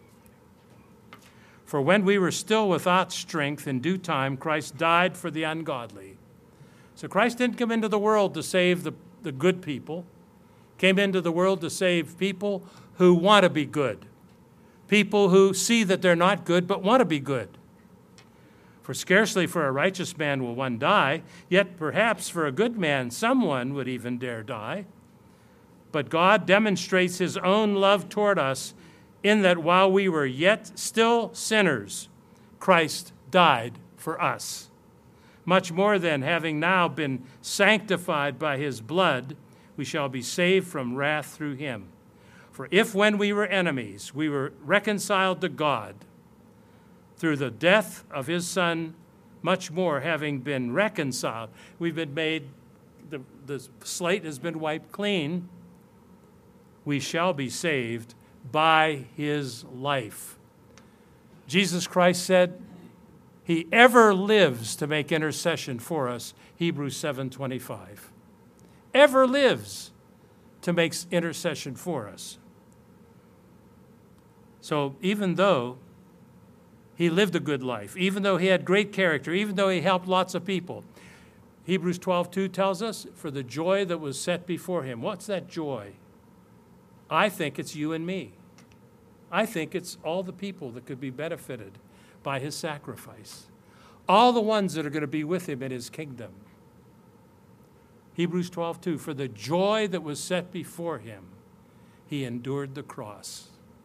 For when we were still without strength, in due time, Christ died for the ungodly. So Christ didn't come into the world to save the, the good people. Came into the world to save people who want to be good. People who see that they're not good but want to be good. For scarcely for a righteous man will one die, yet perhaps for a good man someone would even dare die. But God demonstrates his own love toward us in that while we were yet still sinners, Christ died for us. Much more than, having now been sanctified by his blood, we shall be saved from wrath through him. For if when we were enemies, we were reconciled to God through the death of his Son, much more, having been reconciled, we've been made, the, the slate has been wiped clean, we shall be saved by his life. Jesus Christ said, he ever lives to make intercession for us, Hebrews seven twenty-five. Ever lives to make intercession for us. So even though he lived a good life, even though he had great character, even though he helped lots of people, Hebrews twelve two tells us, for the joy that was set before him. What's that joy? I think it's you and me. I think it's all the people that could be benefited by his sacrifice. All the ones that are going to be with him in his kingdom. Hebrews twelve two, for the joy that was set before him, he endured the cross.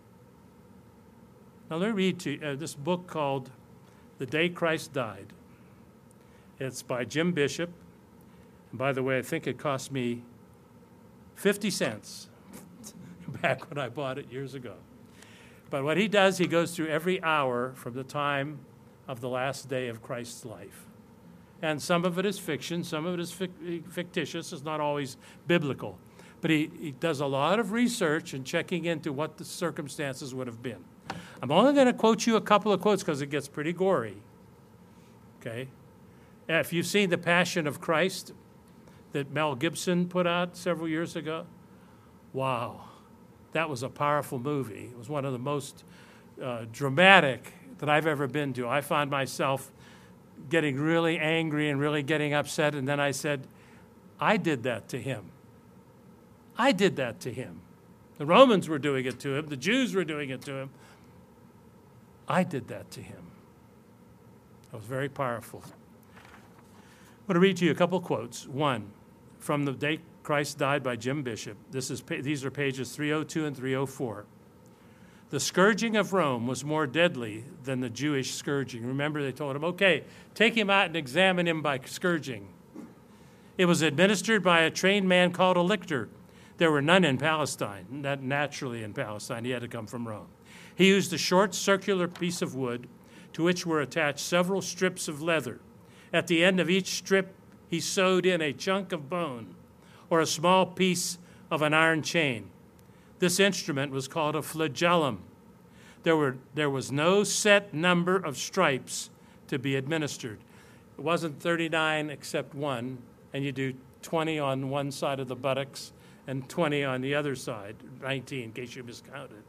Now let me read to you uh, this book called The Day Christ Died. It's by Jim Bishop. And by the way, I think it cost me fifty cents back when I bought it years ago. But what he does, he goes through every hour from the time of the last day of Christ's life. And some of it is fiction, some of it is fic- fictitious, it's not always biblical. But he, he does a lot of research and checking into what the circumstances would have been. I'm only going to quote you a couple of quotes because it gets pretty gory. Okay? If you've seen The Passion of Christ that Mel Gibson put out several years ago, wow, that was a powerful movie. It was one of the most uh, dramatic that I've ever been to. I found myself getting really angry and really getting upset, and then I said, I did that to him. I did that to him. The Romans were doing it to him. The Jews were doing it to him. I did that to him. That was very powerful. I'm going to read to you a couple quotes. One, from The Day Christ Died by Jim Bishop. This is, these are pages three oh two and three oh four. The scourging of Rome was more deadly than the Jewish scourging. Remember, they told him, okay, take him out and examine him by scourging. It was administered by a trained man called a lictor. There were none in Palestine, not naturally in Palestine. He had to come from Rome. He used a short circular piece of wood to which were attached several strips of leather. At the end of each strip, he sewed in a chunk of bone or a small piece of an iron chain. This instrument was called a flagellum. There were, there was no set number of stripes to be administered. It wasn't thirty-nine except one, and you do twenty on one side of the buttocks and twenty on the other side, nineteen in case you miscounted.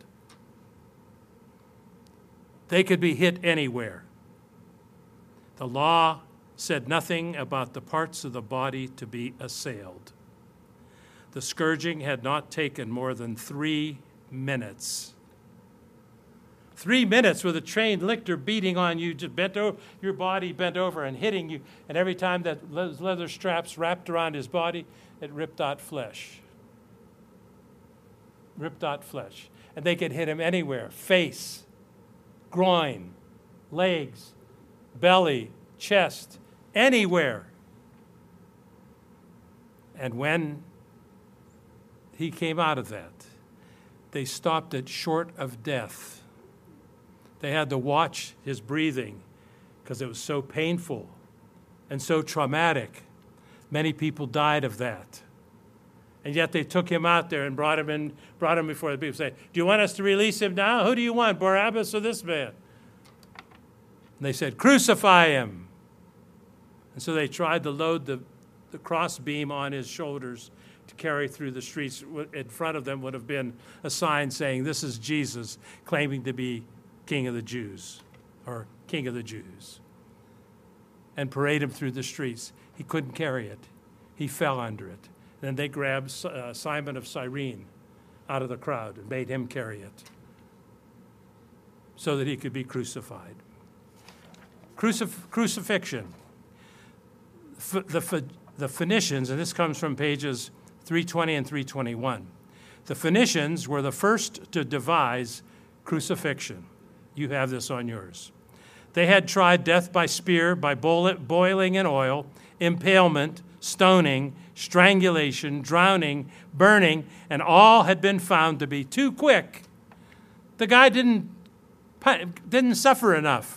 They could be hit anywhere. The law said nothing about the parts of the body to be assailed. The scourging had not taken more than three minutes. Three minutes with a trained lictor beating on you, just bent over, your body bent over and hitting you. And every time that leather straps wrapped around his body, it ripped out flesh. Ripped out flesh. And they could hit him anywhere. Face, groin, legs, belly, chest, anywhere. And when he came out of that, they stopped it short of death. They had to watch his breathing because it was so painful and so traumatic. Many people died of that. And yet they took him out there and brought him in, brought him before the people. Say, do you want us to release him now? Who do you want, Barabbas or this man? And they said, crucify him. And so they tried to load the, the crossbeam on his shoulders to carry through the streets. In front of them would have been a sign saying, this is Jesus, claiming to be King of the Jews, or King of the Jews. And parade him through the streets. He couldn't carry it. He fell under it. Then they grabbed uh, Simon of Cyrene out of the crowd and made him carry it so that he could be crucified. Crucif- crucifixion. F- the, F- the Phoenicians, and this comes from pages three twenty and three twenty-one. The Phoenicians were the first to devise crucifixion. You have this on yours. They had tried death by spear, by boiling in oil, impalement, stoning, strangulation, drowning, burning, and all had been found to be too quick. The guy didn't, didn't suffer enough.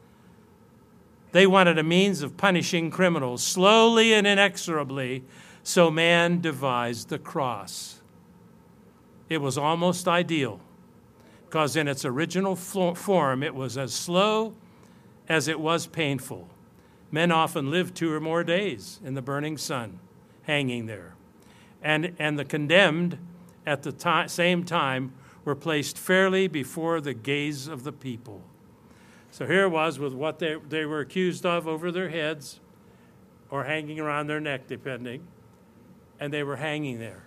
They wanted a means of punishing criminals slowly and inexorably, so man devised the cross. It was almost ideal, because in its original form, it was as slow as it was painful. Men often lived two or more days in the burning sun, hanging there. And, and the condemned, at the ti- same time, were placed fairly before the gaze of the people. So here it was with what they, they were accused of over their heads, or hanging around their neck, depending, and they were hanging there,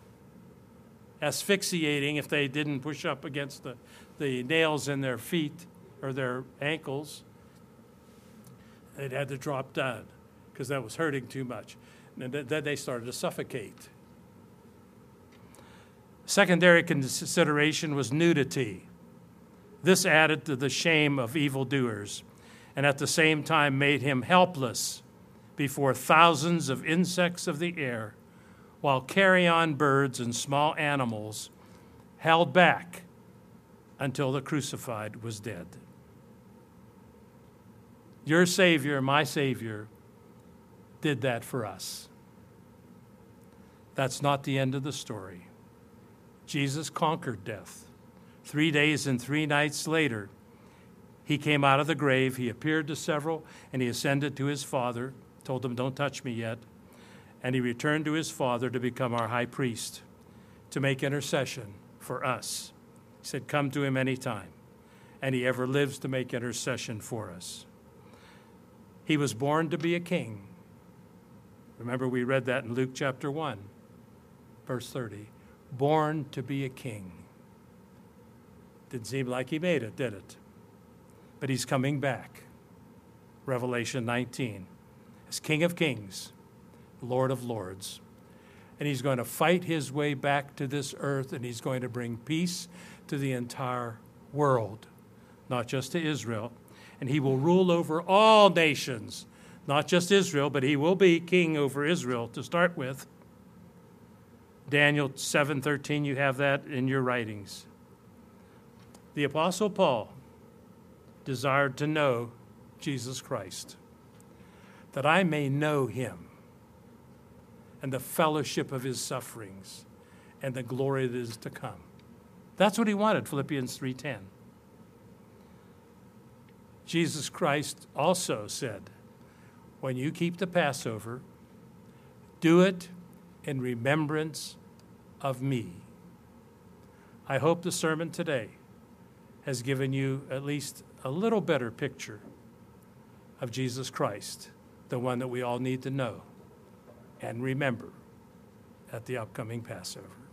asphyxiating if they didn't push up against the, the nails in their feet or their ankles. They'd had to drop down because that was hurting too much. And then they started to suffocate. Secondary consideration was nudity. This added to the shame of evildoers, and at the same time made him helpless before thousands of insects of the air, while carrion birds and small animals held back until the crucified was dead. Your Savior, my Savior, did that for us. That's not the end of the story. Jesus conquered death. Three days and three nights later, he came out of the grave, he appeared to several, and he ascended to his Father, told them, don't touch me yet. And he returned to his Father to become our high priest, to make intercession for us. He said, come to him anytime. And he ever lives to make intercession for us. He was born to be a king. Remember, we read that in Luke chapter one, verse thirty. Born to be a king. Didn't seem like he made it, did it? But he's coming back. Revelation nineteen. As King of Kings, Lord of Lords. And he's going to fight his way back to this earth, and he's going to bring peace to the entire world, not just to Israel. And he will rule over all nations, not just Israel, but he will be king over Israel to start with. Daniel seven thirteen, you have that in your writings. The Apostle Paul desired to know Jesus Christ, that I may know him and the fellowship of his sufferings and the glory that is to come. That's what he wanted, Philippians three ten. Jesus Christ also said, when you keep the Passover, do it in remembrance of me. I hope the sermon today has given you at least a little better picture of Jesus Christ, the one that we all need to know and remember at the upcoming Passover.